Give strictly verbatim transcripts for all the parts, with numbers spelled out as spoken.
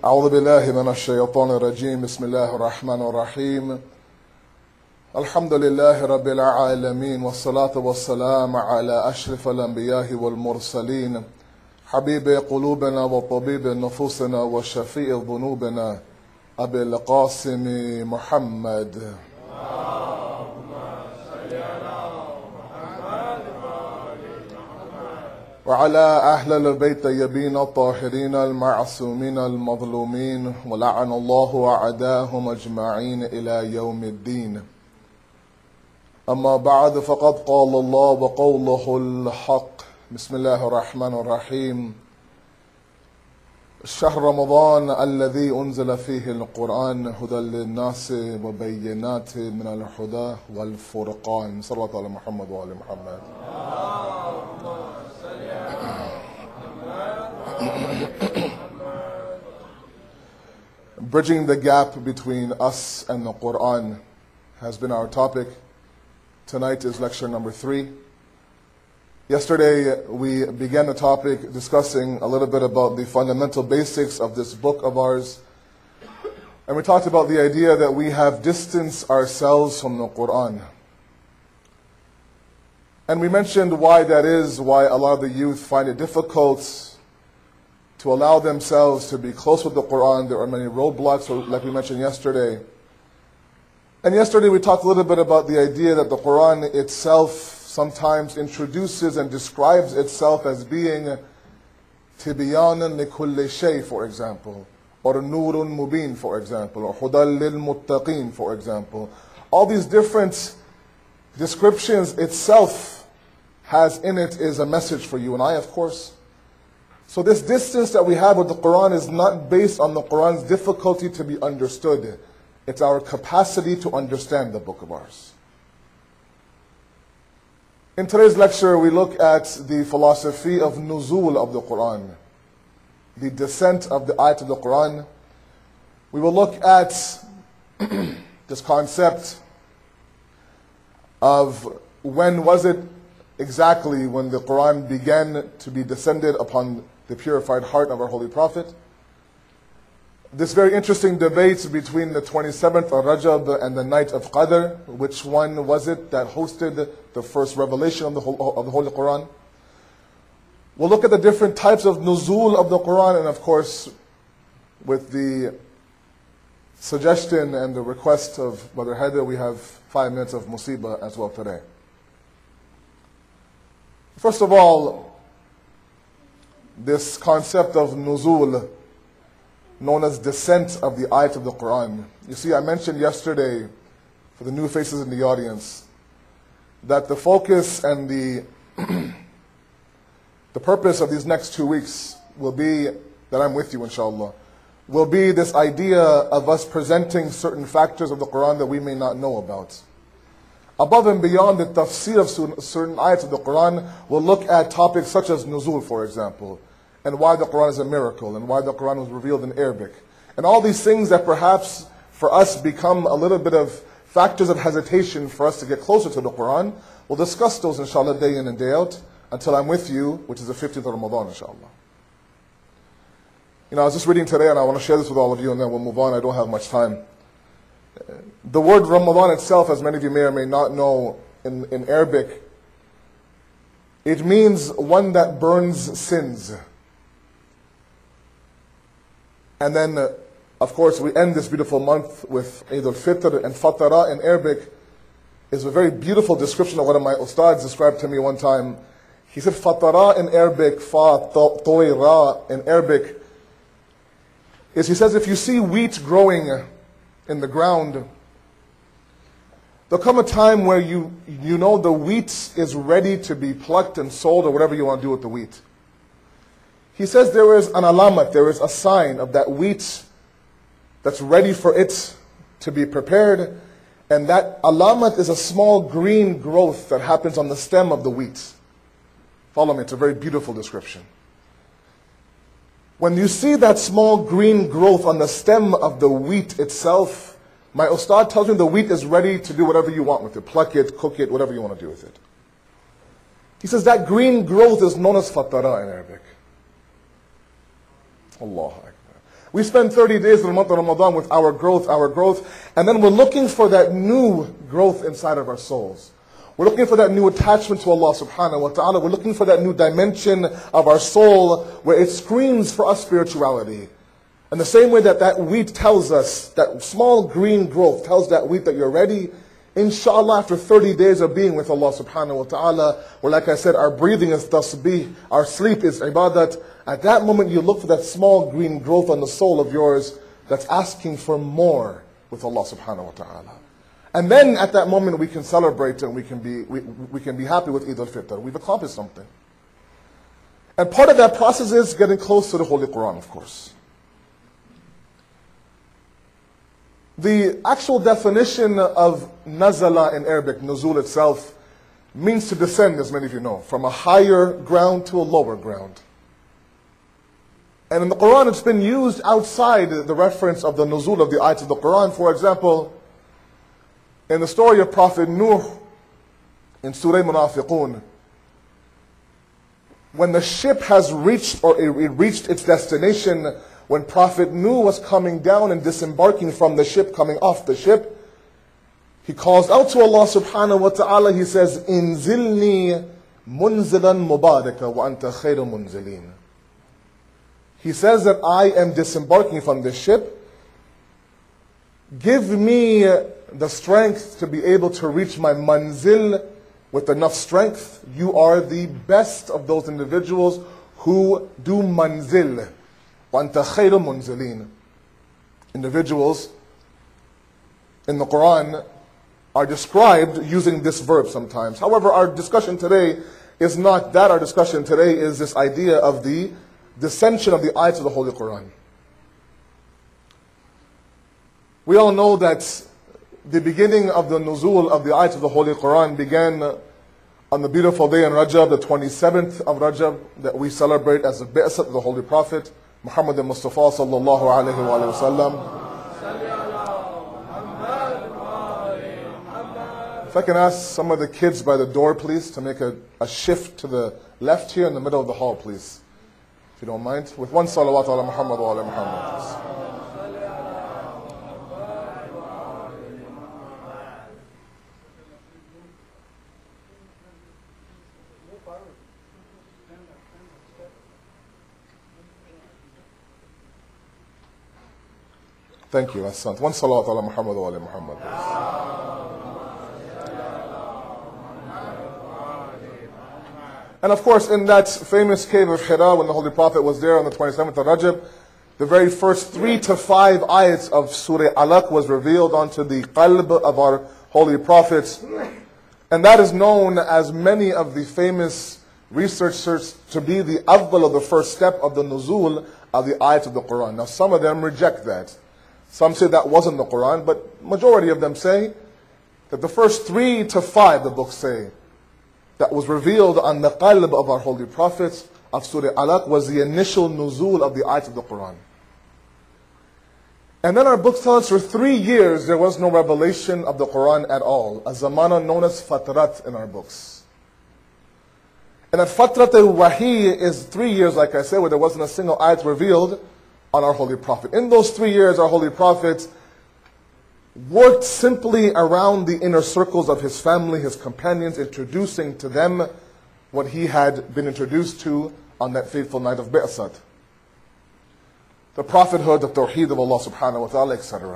أعوذ بالله من الشيطان الرجيم بسم الله الرحمن الرحيم الحمد لله رب العالمين والصلاة والسلام على أشرف الأنبياء والمرسلين حبيب قلوبنا وطبيب نفوسنا وشفيء ذنوبنا أبي القاسم محمد وعلى أهل البيت الطيبين الطاهرين المعصومين المظلومين ولعن الله أعداءهم أجمعين إلى يوم الدين. أما بعد فقد قال الله وقوله الحق. بسم الله الرحمن الرحيم. شهر رمضان الذي أنزل فيه القرآن هدى للناس وبينات من الهدى والفرقان. صلى الله على محمد وعلى محمد. Bridging the gap between us and the Quran has been our topic. Tonight is lecture number three. Yesterday we began the topic discussing a little bit about the fundamental basics of this book of ours. And we talked about the idea that we have distanced ourselves from the Quran. And we mentioned why that is, why a lot of the youth find it difficult to allow themselves to be close with the Quran. There are many roadblocks, like we mentioned yesterday. And yesterday we talked a little bit about the idea that the Quran itself sometimes introduces and describes itself as being tibyanan li kulli shay, for example, or nurun mubin, for example, or hudal lil muttaqin, for example. All these different descriptions itself has in it is a message for you and I, of course. So this distance that we have with the Quran is not based on the Quran's difficulty to be understood. It's our capacity to understand the book of ours. In today's lecture, we look at the philosophy of nuzul of the Quran, the descent of the ayat of the Quran. We will look at this concept of when was it exactly when the Quran began to be descended upon the purified heart of our Holy Prophet. This very interesting debate between the twenty-seventh of Rajab and the night of Qadr, which one was it that hosted the first revelation of the, of the Holy Quran. We'll look at the different types of nuzul of the Quran, and of course, with the suggestion and the request of Brother Haider, we have five minutes of musibah as well today. First of all, this concept of nuzul, known as descent of the ayat of the Quran. You see, I mentioned yesterday, for the new faces in the audience, that the focus and the the purpose of these next two weeks will be, that I'm with you inshallah, will be this idea of us presenting certain factors of the Quran that we may not know about. Above and beyond the tafsir of certain ayats of the Quran, we'll look at topics such as nuzul, for example, and why the Quran is a miracle, and why the Quran was revealed in Arabic. And all these things that perhaps for us become a little bit of factors of hesitation for us to get closer to the Quran. We'll discuss those inshallah day in and day out until I'm with you, which is the fifteenth of Ramadan inshallah. You know, I was just reading today and I want to share this with all of you and then we'll move on. I don't have much time. The word Ramadan itself, as many of you may or may not know, in, in Arabic, it means one that burns sins. And then, uh, of course, we end this beautiful month with Eid al-Fitr, and Fatara in Arabic is a very beautiful description of one of my ustads described to me one time. He said, Fatara in Arabic, Fa, Toy, Ra in Arabic, is, he says, if you see wheat growing in the ground, there'll come a time where you, you know the wheat is ready to be plucked and sold or whatever you want to do with the wheat. He says there is an alamat, there is a sign of that wheat that's ready for it to be prepared. And that alamat is a small green growth that happens on the stem of the wheat. Follow me, it's a very beautiful description. When you see that small green growth on the stem of the wheat itself, my ustad tells me the wheat is ready to do whatever you want with it. Pluck it, cook it, whatever you want to do with it. He says that green growth is known as fatara in Arabic. Allahu Akbar. We spend thirty days in the month of Ramadan with our growth, our growth, and then we're looking for that new growth inside of our souls. We're looking for that new attachment to Allah subhanahu wa ta'ala. We're looking for that new dimension of our soul where it screams for us spirituality. In the same way that that wheat tells us, that small green growth tells that wheat that you're ready, inshallah, after thirty days of being with Allah subhanahu wa ta'ala, where like I said, our breathing is tasbih, our sleep is ibadat, at that moment you look for that small green growth on the soul of yours that's asking for more with Allah subhanahu wa ta'ala. And then at that moment we can celebrate and we can be, we, we can be happy with Eid al-Fitr. We've accomplished something. And part of that process is getting close to the Holy Quran, of course. The actual definition of nazala in Arabic, nuzul itself, means to descend, as many of you know, from a higher ground to a lower ground. And in the Quran, it's been used outside the reference of the nuzul of the ayat of the Quran. For example, in the story of Prophet Nuh in Surah Munafiqun, when the ship has reached, or it reached its destination, when Prophet Nuh was coming down and disembarking from the ship, coming off the ship, he calls out to Allah subhanahu wa ta'ala, he says, Inzilni munzilan mubaraka wa anta khairu munzilin. He says that I am disembarking from the ship. Give me the strength to be able to reach my manzil with enough strength. You are the best of those individuals who do manzil. وَأَنْتَ خَيْرُ مُنْزِلِينَ. Individuals in the Quran are described using this verb sometimes. However, our discussion today is not that. Our discussion today is this idea of the descension of the ayats of the Holy Quran. We all know that the beginning of the nuzul of the ayats of the Holy Quran began on the beautiful day in Rajab, the twenty-seventh of Rajab, that we celebrate as the Bi'asat of the Holy Prophet Muhammad al-Mustafa sallallahu alayhi wa sallam. If I can ask some of the kids by the door, please, to make a, a shift to the left here in the middle of the hall, please. If you don't mind. With one salawat ala Muhammad wa ala Muhammad. Thank you, Asant. One salawat ala Muhammad wa ala Muhammad. And of course, in that famous cave of Hira, when the Holy Prophet was there on the twenty-seventh of Rajab, the very first three to five ayats of Surah Alaq was revealed onto the qalb of our Holy Prophet. And that is known as many of the famous researchers to be the afdal of the first step of the nuzul of the ayats of the Quran. Now some of them reject that. Some say that wasn't the Quran, but majority of them say that the first three to five, the books say, that was revealed on the qalb of our Holy Prophet of Surah Alaq was the initial nuzul of the ayat of the Quran. And then our books tell us for three years there was no revelation of the Quran at all, a zamana known as fatrat in our books. And that fatrat al-wahi is three years, like I said, where there wasn't a single ayat revealed on our Holy Prophet. In those three years, our Holy Prophet worked simply around the inner circles of his family, his companions, introducing to them what he had been introduced to on that fateful night of Bi'asat. The prophethood, the tawheed of Allah subhanahu wa ta'ala, et cetera.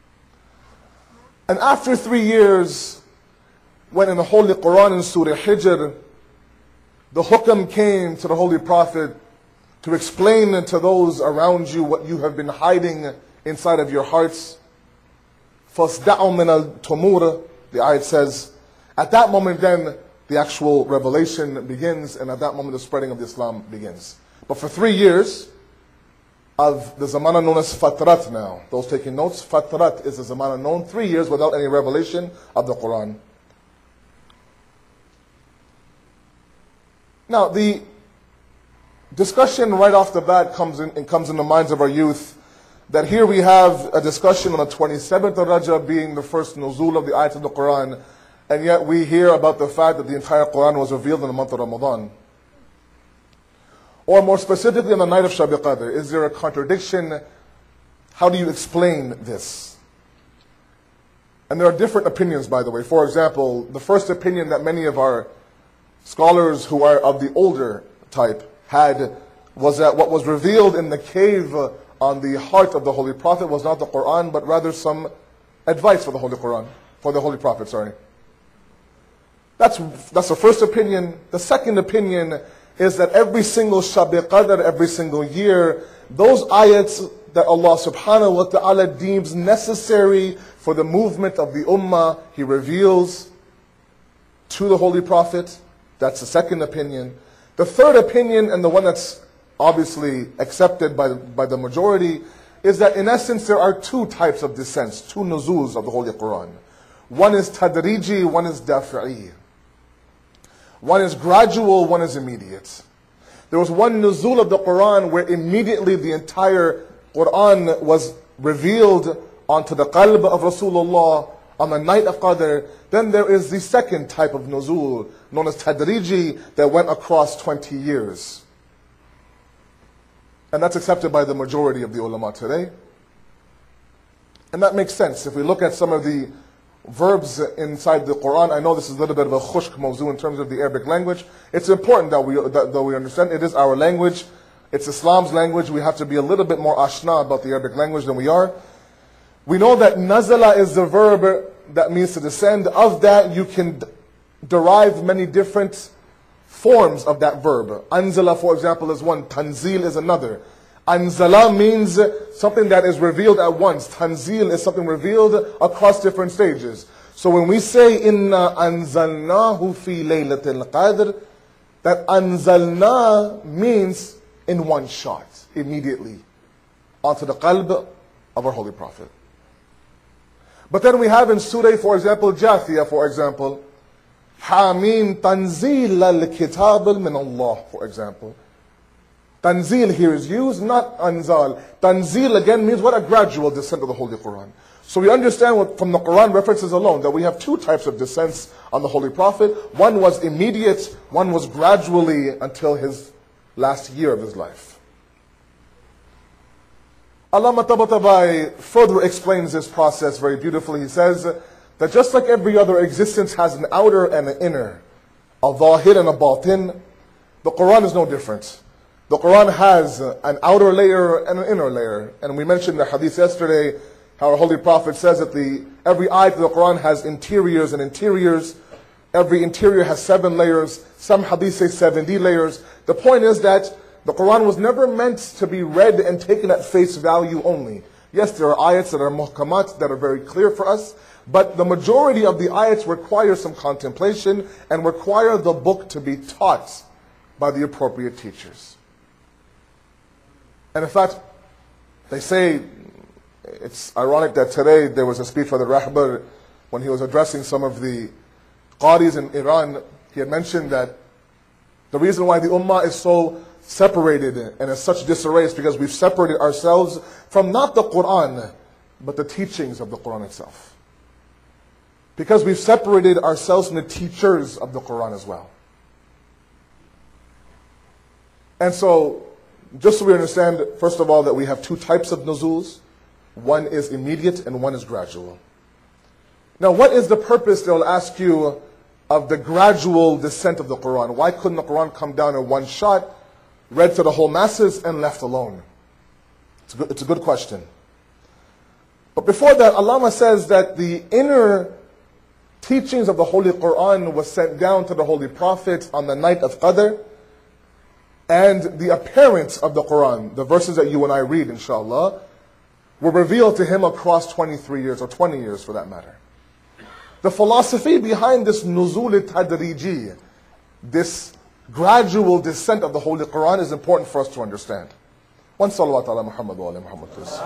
And after three years, when in the Holy Quran in Surah Hijr, the hukam came to the Holy Prophet to explain to those around you what you have been hiding inside of your hearts. فَاسْدَعُوا مِنَ الْتُمُورِ, the ayat says, at that moment then the actual revelation begins, and at that moment the spreading of Islam begins. But for three years of the zamana known as fatrat now, those taking notes, fatrat is the zamana known, three years without any revelation of the Quran. Now the discussion right off the bat comes in, it comes in the minds of our youth that here we have a discussion on the twenty-seventh of Rajab being the first nuzul of the ayat of the Quran, and yet we hear about the fact that the entire Quran was revealed in the month of Ramadan. Or more specifically on the night of Shab Qadr. Is there a contradiction How do you explain this? And there are different opinions, by the way. For example, the first opinion that many of our scholars who are of the older type had was that what was revealed in the cave on the heart of the Holy Prophet was not the Quran, but rather some advice for the Holy Quran, for the Holy Prophet, sorry. That's, that's the first opinion. The second opinion is that every single Shab-e Qadr, every single year, those ayats that Allah subhanahu wa ta'ala deems necessary for the movement of the ummah, He reveals to the Holy Prophet. That's the second opinion. The third opinion, and the one that's obviously accepted by, by the majority, is that in essence there are two types of descents, two nuzuls of the Holy Quran. One is tadriji, one is dafi'i. One is gradual, one is immediate. There was one nuzul of the Quran where immediately the entire Quran was revealed onto the qalb of Rasulullah on the night of Qadr. Then there is the second type of nuzul, known as tadriji, that went across twenty years. And that's accepted by the majority of the ulama today. And that makes sense. If we look at some of the verbs inside the Quran, I know this is a little bit of a khushk mawzu in terms of the Arabic language. It's important that we, that, that we understand it is our language. It's Islam's language. We have to be a little bit more ashna about the Arabic language than we are. We know that nazala is the verb that means to descend. Of that, you can derive many different forms of that verb. Anzala, for example, is one. Tanzil is another. Anzala means something that is revealed at once. Tanzil is something revealed across different stages. So when we say, Inna anzalnahu fi laylatil qadr, that anzalna means in one shot, immediately, onto the qalb of our Holy Prophet. But then we have in Surah, for example, Jathiyah, for example, Hamim tanzil al-kitab min Allah, for example. Tanzil here is used, not anzal. Tanzil again means what? A gradual descent of the Holy Quran. So we understand what, from the Quran references alone, that we have two types of descents on the Holy Prophet. One was immediate, one was gradually until his last year of his life. Allama Tabatabai further explains this process very beautifully. He says that just like every other existence has an outer and an inner, a zahir and a batin, the Quran is no different. The Quran has an outer layer and an inner layer. And we mentioned the hadith yesterday, how our Holy Prophet says that the every ayat of the Quran has interiors and interiors. Every interior has seven layers. Some hadith say seventy layers. The point is that the Quran was never meant to be read and taken at face value only. Yes, there are ayats that are muhkamat, that are very clear for us, but the majority of the ayats require some contemplation and require the book to be taught by the appropriate teachers. And in fact, they say, it's ironic that today there was a speech by the Rahbar when he was addressing some of the Qadis in Iran. He had mentioned that the reason why the Ummah is so separated and in such disarray is because we've separated ourselves from not the Quran, but the teachings of the Quran itself. Because we've separated ourselves from the teachers of the Quran as well. And so, just so we understand, first of all, that we have two types of nuzuls. One is immediate and one is gradual. Now, what is the purpose, they'll ask you, of the gradual descent of the Quran? Why couldn't the Quran come down in one shot, read to the whole masses, and left alone? It's a good, it's a good question. But before that, Allama says that the inner teachings of the Holy Quran was sent down to the Holy Prophet on the night of Qadr. And the appearance of the Quran, the verses that you and I read, inshallah, were revealed to him across twenty-three years, or twenty years for that matter. The philosophy behind this nuzul tadriji, this gradual descent of the Holy Quran, is important for us to understand. One salawat ala Muhammad wa ala Muhammad, please.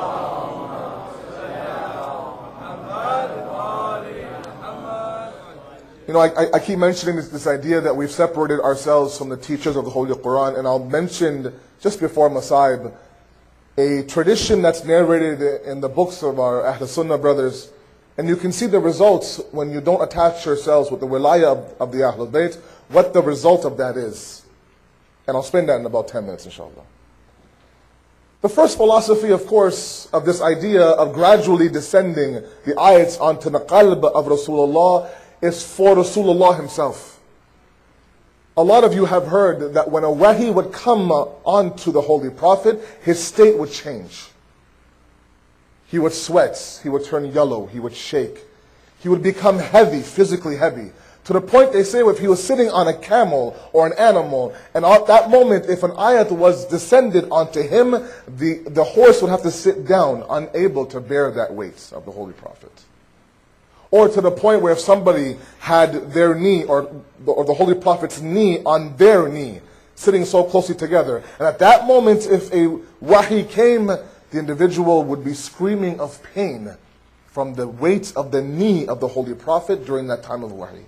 You know, I, I keep mentioning this, this idea that we've separated ourselves from the teachers of the Holy Quran, and I'll mention, just before Masaib, a tradition that's narrated in the books of our Ahl Sunnah brothers, and you can see the results when you don't attach yourselves with the wilayah of, of the Ahlul Bayt, what the result of that is. And I'll spend that in about ten minutes, inshallah. The first philosophy, of course, of this idea of gradually descending the ayats onto the qalb of Rasulullah is for Rasulullah himself. A lot of you have heard that when a wahi would come onto the Holy Prophet, his state would change. He would sweat, he would turn yellow, he would shake. He would become heavy, physically heavy. To the point they say if he was sitting on a camel or an animal, and at that moment if an ayat was descended onto him, the, the horse would have to sit down, unable to bear that weight of the Holy Prophet. Or to the point where if somebody had their knee, or, or the Holy Prophet's knee on their knee, sitting so closely together, and at that moment if a wahi came, the individual would be screaming of pain from the weight of the knee of the Holy Prophet during that time of wahi.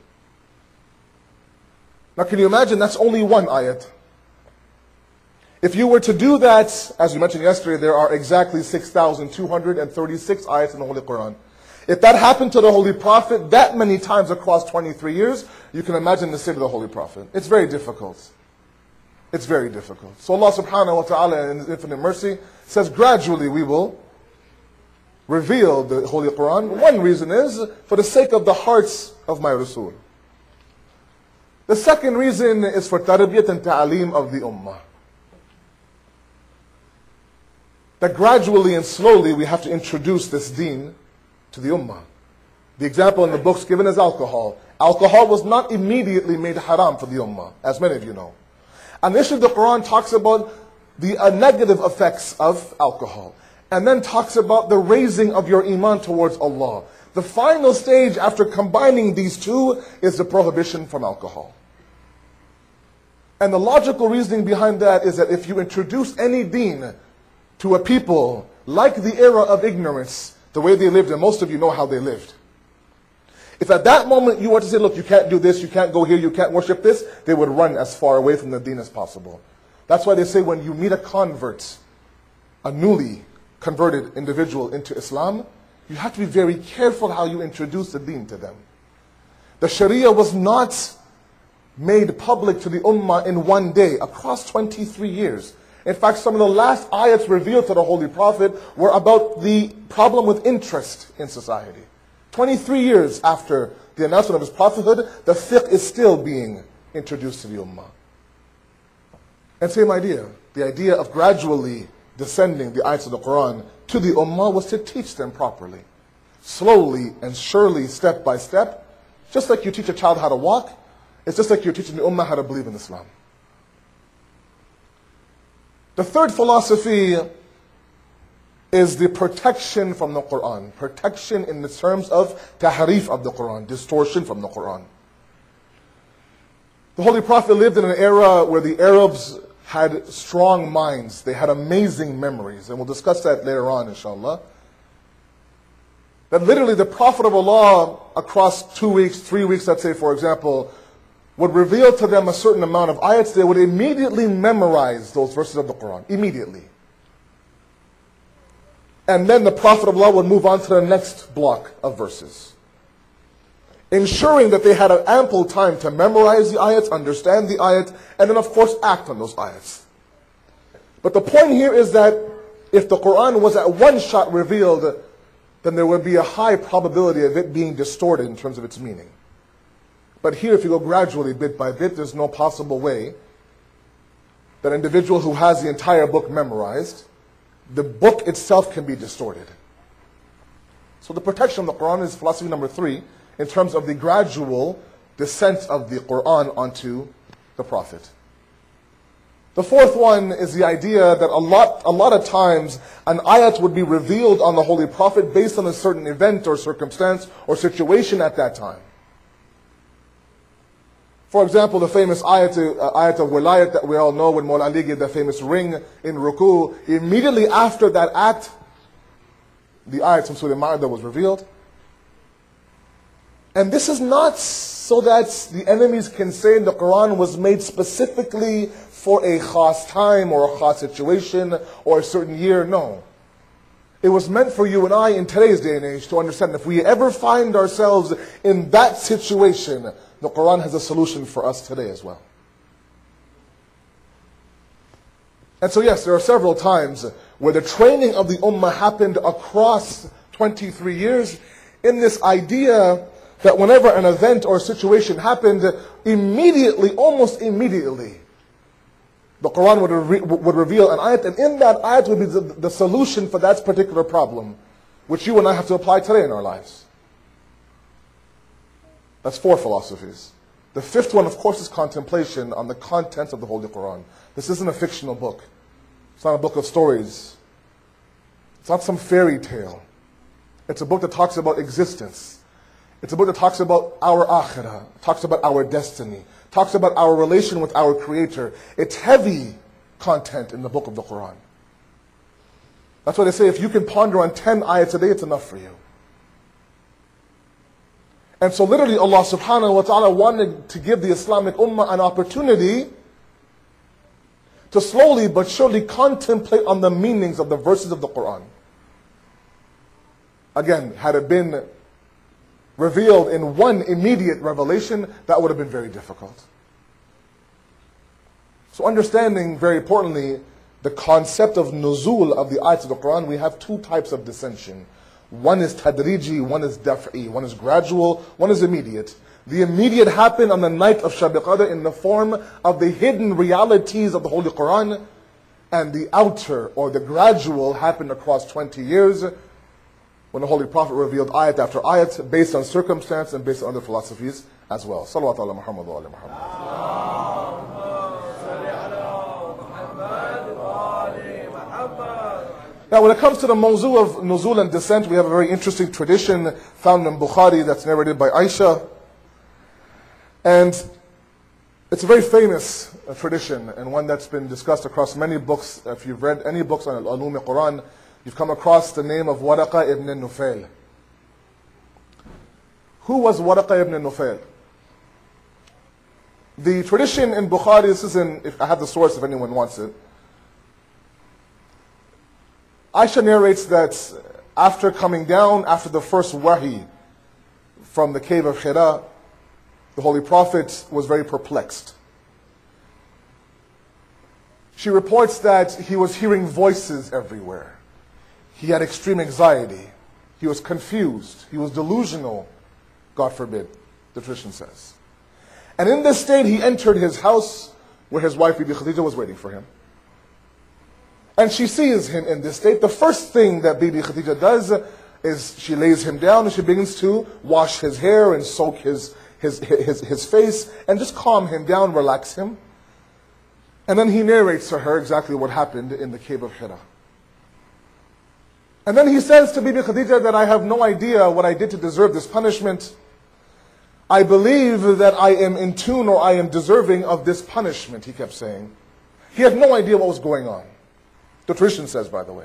Now can you imagine, that's only one ayat. If you were to do that, as we mentioned yesterday, there are exactly six thousand two hundred thirty-six ayats in the Holy Quran. If that happened to the Holy Prophet that many times across twenty-three years, you can imagine the state of the Holy Prophet. It's very difficult. It's very difficult. So Allah subhanahu wa ta'ala in His infinite mercy says gradually we will reveal the Holy Quran. One reason is for the sake of the hearts of my Rasul. The second reason is for tarbiyat and ta'aleem of the ummah. That gradually and slowly we have to introduce this deen to the ummah. The example in the books given is alcohol. Alcohol was not immediately made haram for the ummah, as many of you know. Initially the Quran talks about the uh, negative effects of alcohol, and then talks about the raising of your iman towards Allah. The final stage after combining these two is the prohibition from alcohol. And the logical reasoning behind that is that if you introduce any deen to a people like the era of ignorance, the way they lived, and most of you know how they lived. If at that moment you were to say, look, you can't do this, you can't go here, you can't worship this, they would run as far away from the deen as possible. That's why they say when you meet a convert, a newly converted individual into Islam, you have to be very careful how you introduce the deen to them. The Sharia was not made public to the ummah in one day, across twenty-three years. In fact, some of the last ayats revealed to the Holy Prophet were about the problem with interest in society. twenty-three years after the announcement of his prophethood, the fiqh is still being introduced to the ummah. And same idea, the idea of gradually descending the ayats of the Quran to the ummah was to teach them properly. Slowly and surely, step by step, just like you teach a child how to walk, it's just like you're teaching the ummah how to believe in Islam. The third philosophy is the protection from the Quran. Protection in the terms of tahrif of the Quran, distortion from the Quran. The Holy Prophet lived in an era where the Arabs had strong minds. They had amazing memories. And we'll discuss that later on, inshallah. That literally the Prophet of Allah, across two weeks, three weeks, let's say, for example, would reveal to them a certain amount of ayats. They would immediately memorize those verses of the Quran. Immediately. And then the Prophet of Allah would move on to the next block of verses, ensuring that they had an ample time to memorize the ayats, understand the ayat, and then of course act on those ayats. But the point here is that if the Quran was at one shot revealed, then there would be a high probability of it being distorted in terms of its meaning. But here, if you go gradually, bit by bit, there's no possible way that an individual who has the entire book memorized, the book itself can be distorted. So the protection of the Quran is philosophy number three in terms of the gradual descent of the Quran onto the Prophet. The fourth one is the idea that a lot, a lot of times an ayat would be revealed on the Holy Prophet based on a certain event or circumstance or situation at that time. For example, the famous ayat, uh, ayat of wilayat that we all know when Mawla Ali gave the famous ring in ruku, immediately after that act, the ayat from Surah Al-Ma'idah was revealed. And this is not so that the enemies can say the Quran was made specifically for a khas time or a khas situation or a certain year. No. It was meant for you and I in today's day and age to understand if we ever find ourselves in that situation, the Quran has a solution for us today as well. And so yes, there are several times where the training of the ummah happened across twenty-three years, in this idea that whenever an event or situation happened, immediately, almost immediately, the Quran would, re would reveal an ayat, and in that ayat would be the, the solution for that particular problem, which you and I have to apply today in our lives. That's four philosophies. The fifth one, of course, is contemplation on the contents of the Holy Quran. This isn't a fictional book. It's not a book of stories. It's not some fairy tale. It's a book that talks about existence. It's a book that talks about our akhirah, talks about our destiny, talks about our relation with our Creator. It's heavy content in the book of the Quran. That's why they say if you can ponder on ten ayats a day, it's enough for you. And so literally Allah subhanahu wa ta'ala wanted to give the Islamic ummah an opportunity to slowly but surely contemplate on the meanings of the verses of the Quran. Again, had it been revealed in one immediate revelation, that would have been very difficult. So understanding, very importantly, the concept of nuzul of the ayats of the Quran, we have two types of descension. One is tadriji, one is daf'i, one is gradual, one is immediate. The immediate happened on the night of Shab al-Qadr in the form of the hidden realities of the Holy Quran, and the outer or the gradual happened across twenty years when the Holy Prophet revealed ayat after ayat based on circumstance and based on other philosophies as well. Salawat ala Muhammad wa ala Muhammad. Now, when it comes to the mawzu of nuzul and descent, we have a very interesting tradition found in Bukhari that's narrated by Aisha. And it's a very famous uh, tradition and one that's been discussed across many books. If you've read any books on Al-Ulum al-Quran, you've come across the name of Waraqa ibn Nufail. Who was Waraqa ibn Nufail? The tradition in Bukhari, this is in, if I have the source if anyone wants it. Aisha narrates that after coming down, after the first wahi from the cave of Hira, the Holy Prophet was very perplexed. She reports that he was hearing voices everywhere. He had extreme anxiety. He was confused. He was delusional, God forbid, the tradition says. And in this state, he entered his house where his wife, Bibi Khadija, was waiting for him. And she sees him in this state. The first thing that Bibi Khadija does is she lays him down and she begins to wash his hair and soak his, his, his, his face and just calm him down, relax him. And then he narrates to her exactly what happened in the cave of Hira. And then he says to Bibi Khadija that I have no idea what I did to deserve this punishment. I believe that I am in tune or I am deserving of this punishment, he kept saying. He had no idea what was going on. The tradition says, by the way.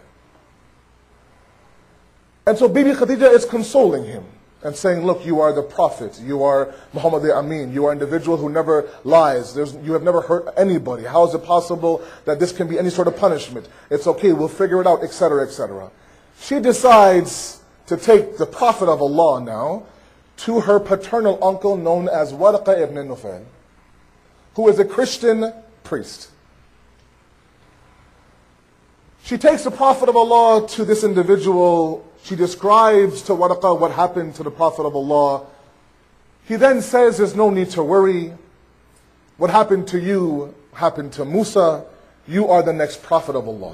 And so Bibi Khadija is consoling him and saying, look, you are the Prophet. You are Muhammad the Amin. You are an individual who never lies. There's, you have never hurt anybody. How is it possible that this can be any sort of punishment? It's okay, we'll figure it out, et cetera, et cetera. She decides to take the Prophet of Allah now to her paternal uncle known as Waraqa ibn Nufail, who is a Christian priest. She takes the Prophet of Allah to this individual. She describes to Waraqa what happened to the Prophet of Allah. He then says there's no need to worry. What happened to you happened to Musa. You are the next Prophet of Allah.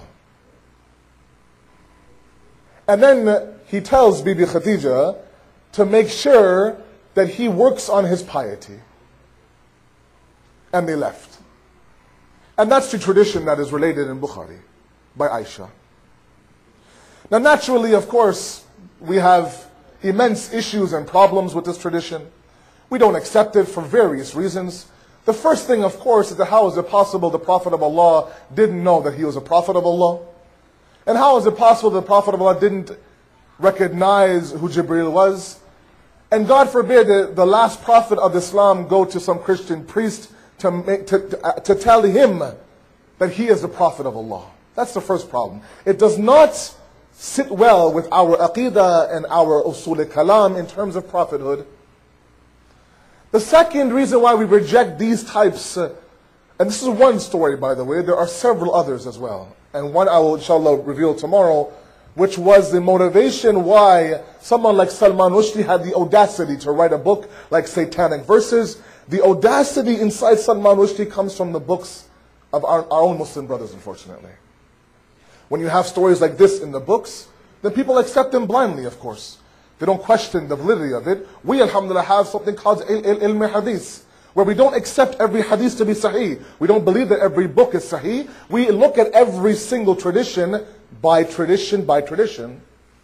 And then he tells Bibi Khadija to make sure that he works on his piety. And they left. And that's the tradition that is related in Bukhari by Aisha. Now naturally, of course, we have immense issues and problems with this tradition. We don't accept it for various reasons. The first thing, of course, is that how is it possible the Prophet of Allah didn't know that he was a Prophet of Allah? And how is it possible the Prophet of Allah didn't recognize who Jibreel was? And God forbid that the last Prophet of Islam go to some Christian priest to, make, to, to, to tell him that he is the Prophet of Allah. That's the first problem. It does not sit well with our aqidah and our usul kalam in terms of prophethood. The second reason why we reject these types uh, And this is one story, by the way. There are several others as well. And one I will, inshallah, reveal tomorrow, which was the motivation why someone like Salman Rushdie had the audacity to write a book like Satanic Verses. The audacity inside Salman Rushdie comes from the books of our, our own Muslim brothers, unfortunately. When you have stories like this in the books, then people accept them blindly, of course. They don't question the validity of it. We, alhamdulillah, have something called ilm hadith, where we don't accept every hadith to be sahih. We don't believe that every book is sahih. We look at every single tradition by tradition by tradition.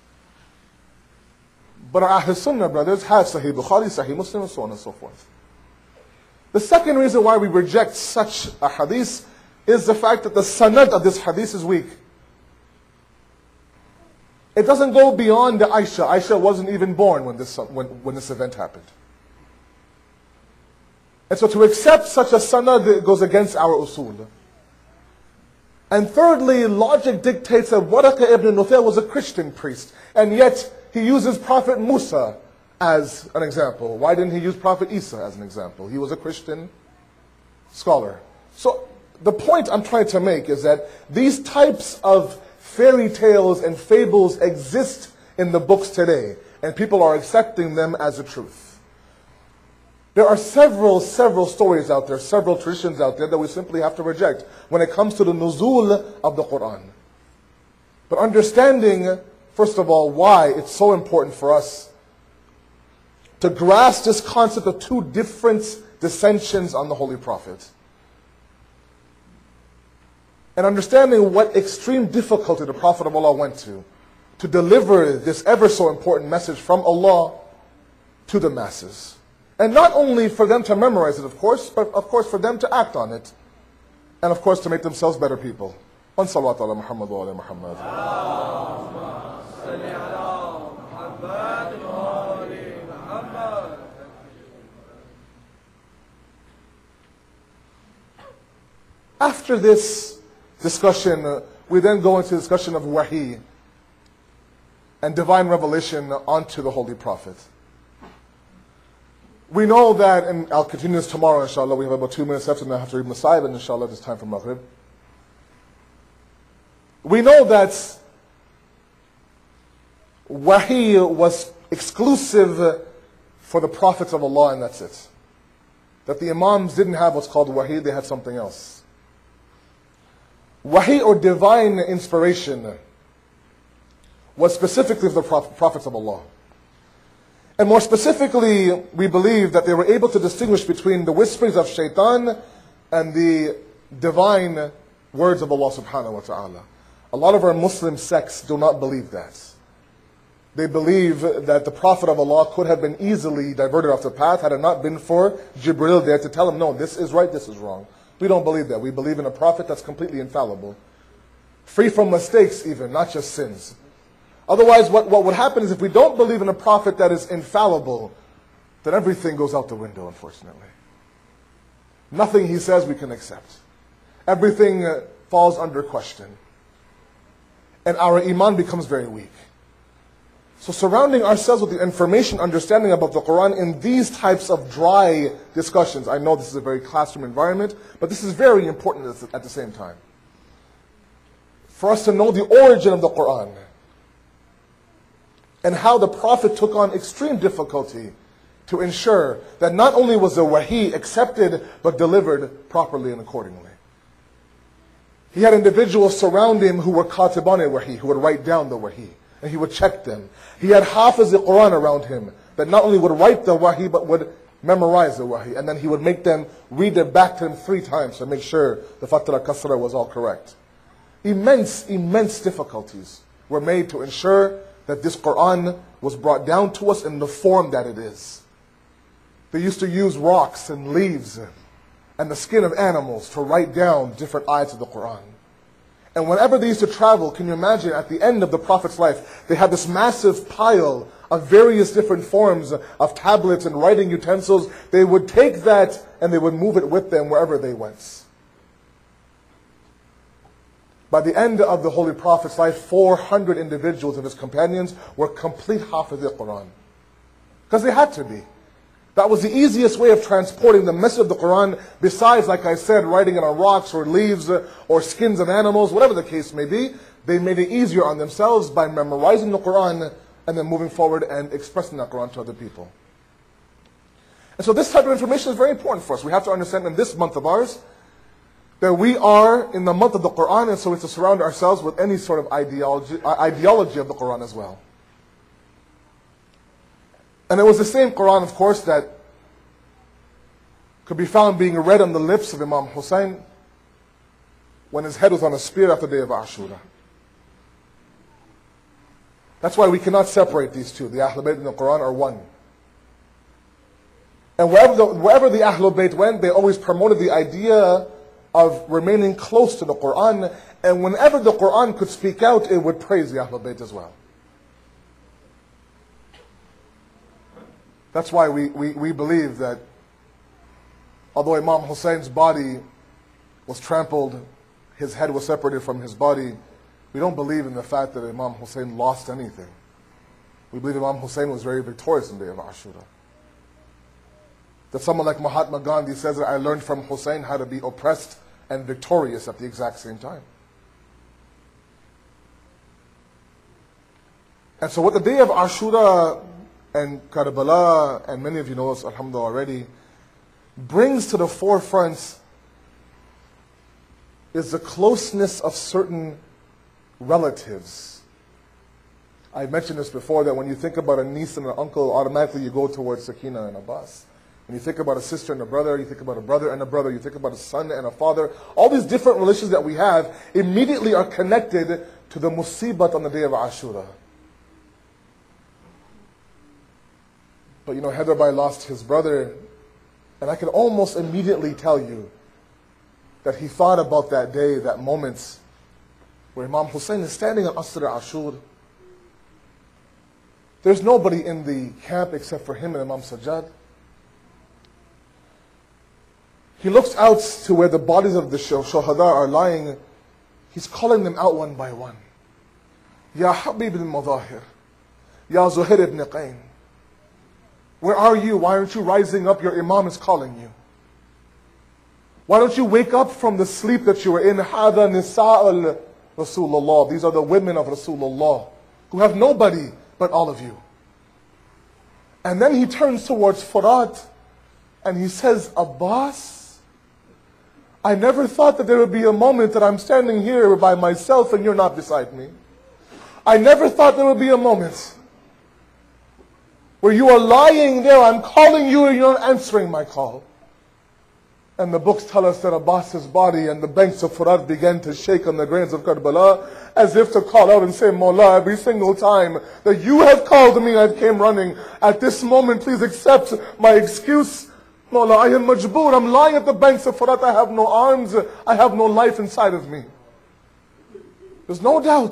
But our Ahl Sunnah brothers have Sahih Bukhari, Sahih Muslim, and so on and so forth. The second reason why we reject such a hadith is the fact that the sanad of this hadith is weak. It doesn't go beyond the Aisha. Aisha wasn't even born when this, when, when this event happened. And so to accept such a sanad goes against our usul. And thirdly, logic dictates that Waraka ibn Nufayl was a Christian priest, and yet he uses Prophet Musa as an example. Why didn't he use Prophet Isa as an example? He was a Christian scholar. So the point I'm trying to make is that these types of fairy tales and fables exist in the books today, and people are accepting them as a truth. There are several, several stories out there, several traditions out there that we simply have to reject when it comes to the nuzul of the Quran. But understanding, first of all, why it's so important for us to grasp this concept of two different dissensions on the Holy Prophet. And understanding what extreme difficulty the Prophet of Allah went to to deliver this ever so important message from Allah to the masses. And not only for them to memorize it, of course, but of course for them to act on it. And of course to make themselves better people. On salawat ala Muhammad wa ala Muhammad. After this discussion, uh, we then go into discussion of wahi and divine revelation onto the Holy Prophet. We know that, and I'll continue this tomorrow, inshallah. We have about two minutes left, and I have to read Masayib, and inshallah, it's time for Maghrib. We know that wahi was exclusive for the prophets of Allah, and that's it. That the Imams didn't have what's called wahi, they had something else. Wahi, or divine inspiration, was specifically for the prophets of Allah. And more specifically, we believe that they were able to distinguish between the whisperings of shaitan and the divine words of Allah subhanahu wa ta'ala. A lot of our Muslim sects do not believe that. They believe that the Prophet of Allah could have been easily diverted off the path had it not been for Jibril there to tell him, no, this is right, this is wrong. We don't believe that. We believe in a Prophet that's completely infallible. Free from mistakes even, not just sins. Otherwise, what, what would happen is if we don't believe in a prophet that is infallible, then everything goes out the window, unfortunately. Nothing he says we can accept. Everything uh, falls under question. And our iman becomes very weak. So surrounding ourselves with the information, understanding about the Quran in these types of dry discussions, I know this is a very classroom environment, but this is very important at the same time. For us to know the origin of the Quran, and how the Prophet took on extreme difficulty to ensure that not only was the wahi accepted, but delivered properly and accordingly. He had individuals surround him who were katibane wahi, who would write down the wahi, and he would check them. He had hafiz al-Quran around him, that not only would write the wahi, but would memorize the wahi, and then he would make them read it back to him three times to make sure the Fatha Kasra was all correct. Immense, immense difficulties were made to ensure that this Quran was brought down to us in the form that it is. They used to use rocks and leaves and the skin of animals to write down different ayats of the Quran. And whenever they used to travel, can you imagine, at the end of the Prophet's life, they had this massive pile of various different forms of tablets and writing utensils. They would take that and they would move it with them wherever they went. By the end of the Holy Prophet's life, four hundred individuals of his companions were complete hafiz al-Quran. Because they had to be. That was the easiest way of transporting the message of the Quran, besides, like I said, writing it on rocks or leaves or skins of animals, whatever the case may be. They made it easier on themselves by memorizing the Quran and then moving forward and expressing that Quran to other people. And so this type of information is very important for us. We have to understand in this month of ours that we are in the month of the Quran, and so we have to surround ourselves with any sort of ideology, ideology of the Quran as well. And it was the same Quran, of course, that could be found being read on the lips of Imam Hussein when his head was on a spear after the day of Ashura. That's why we cannot separate these two. The Ahlul Bayt and the Quran are one. And wherever the, wherever the Ahlul Bayt went, they always promoted the idea of remaining close to the Quran. And whenever the Quran could speak out, it would praise the Ahlul Bayt as well. That's why we, we, we believe that although Imam Hussein's body was trampled, his head was separated from his body, we don't believe in the fact that Imam Hussein lost anything. We believe Imam Hussein was very victorious on the day of Ashura. That someone like Mahatma Gandhi says that I learned from Hussein how to be oppressed and victorious at the exact same time. And so what the day of Ashura and Karbala, and many of you know this, alhamdulillah, already, brings to the forefront is the closeness of certain relatives. I mentioned this before, that when you think about a niece and an uncle, automatically you go towards Sakina and Abbas. When you think about a sister and a brother, you think about a brother and a brother, you think about a son and a father. All these different relations that we have immediately are connected to the musibat on the day of Ashura. But you know, Haider Bhai lost his brother, and I can almost immediately tell you that he thought about that day, that moment where Imam Hussein is standing on Asr Ashur. There's nobody in the camp except for him and Imam Sajjad. He looks out to where the bodies of the Shuhada are lying. He's calling them out one by one. Ya Habib al-Madahir. Ya Zuhair ibn Qayn. Where are you? Why aren't you rising up? Your Imam is calling you. Why don't you wake up from the sleep that you were in? Hada Nisa'al Rasulullah. These are the women of Rasulullah who have nobody but all of you. And then he turns towards Furat and he says, Abbas, I never thought that there would be a moment that I'm standing here by myself and you're not beside me. I never thought there would be a moment where you are lying there, I'm calling you and you're not answering my call. And the books tell us that Abbas's body and the banks of Furat began to shake on the grains of Karbala, as if to call out and say, Mawla, every single time that you have called me, I came running. At this moment, please accept my excuse. Mawla, I am majboor, I'm lying at the banks of Furat, I have no arms, I have no life inside of me. There's no doubt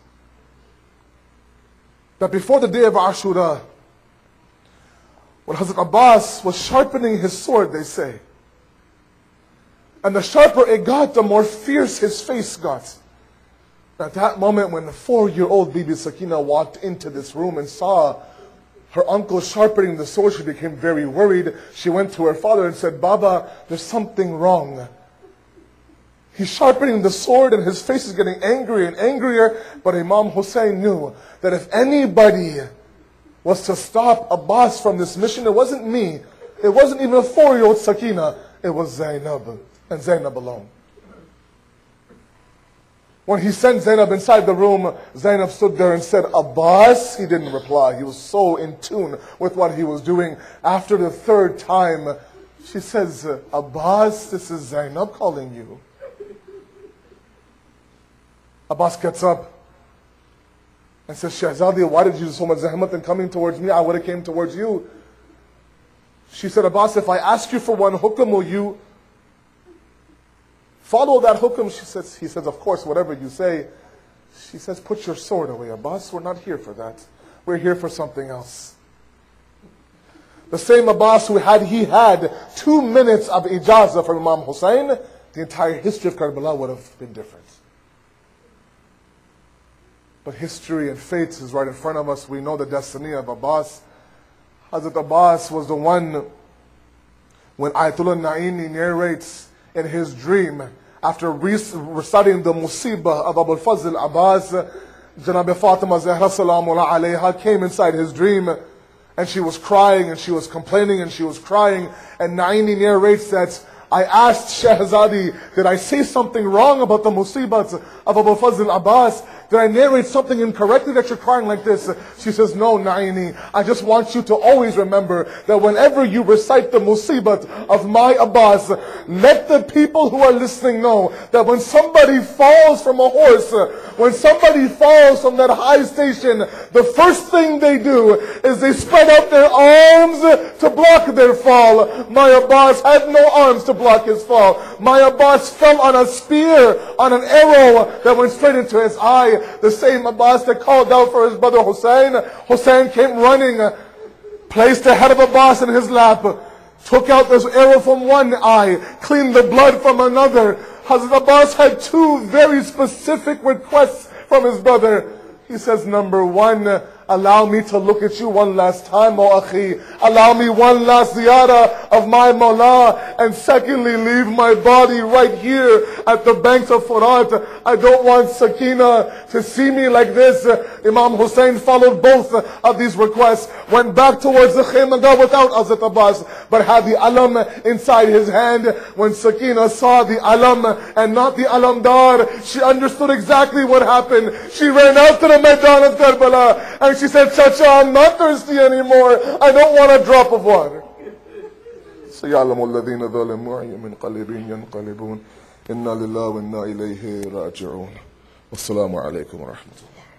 that before the day of Ashura, when Hazrat Abbas was sharpening his sword, they say, and the sharper it got, the more fierce his face got. At that moment, when the four-year-old Bibi Sakina walked into this room and saw her uncle sharpening the sword, she became very worried. She went to her father and said, Baba, there's something wrong. He's sharpening the sword and his face is getting angrier and angrier. But Imam Hussein knew that if anybody was to stop Abbas from this mission, it wasn't me. It wasn't even a four-year-old Sakina. It was Zainab, and Zainab alone. When he sent Zainab inside the room, Zainab stood there and said, Abbas? He didn't reply. He was so in tune with what he was doing. After the third time, she says, Abbas, this is Zainab calling you. Abbas gets up and says, Shahzadi, why did you do so much zahmat in coming towards me? I would have came towards you. She said, Abbas, if I ask you for one hukum, will you follow that hukum? She says, he says, of course, whatever you say. She says, put your sword away, Abbas. We're not here for that. We're here for something else. The same Abbas who had, he had two minutes of ijazah from Imam Hussein, the entire history of Karbala would have been different. But history and fate is right in front of us. We know the destiny of Abbas. Hazrat Abbas was the one, when Ayatollah Naini narrates in his dream, after reciting the musibah of Abu al-Fazl Abbas, Janab Fatima Zahra Salamullah alayha came inside his dream, and she was crying, and she was complaining, and she was crying, and Naini narrates that, I asked Shahzadi, did I say something wrong about the musibats of Abu Fazl Abbas? Did I narrate something incorrectly that you're crying like this? She says, no, Naini, I just want you to always remember that whenever you recite the musibat of my Abbas, let the people who are listening know that when somebody falls from a horse, when somebody falls from that high station, the first thing they do is they spread out their arms to block their fall. My Abbas had no arms to block his fall. My Abbas fell on a spear, on an arrow that went straight into his eye. The same Abbas that called out for his brother Hussein. Hussein came running, placed the head of Abbas in his lap, took out this arrow from one eye, cleaned the blood from another. Hazrat Abbas had two very specific requests from his brother. He says, number one, allow me to look at you one last time, O Akhi. Allow me one last ziyarah of my Mawla. And secondly, leave my body right here at the banks of Furat. I don't want Sakina to see me like this. Imam Hussein followed both of these requests, went back towards the Khaymaga without Hazrat Abbas, but had the alam inside his hand. When Sakina saw the alam and not the alamdar, she understood exactly what happened. She ran out to the Maidan of Karbala and she said, Chacha, I'm not thirsty anymore. I don't want a drop of water. سيعلم الذين ظلموا أي منقلب ينقلبون إنا لله وإنا إليه راجعون والسلام عليكم ورحمة الله.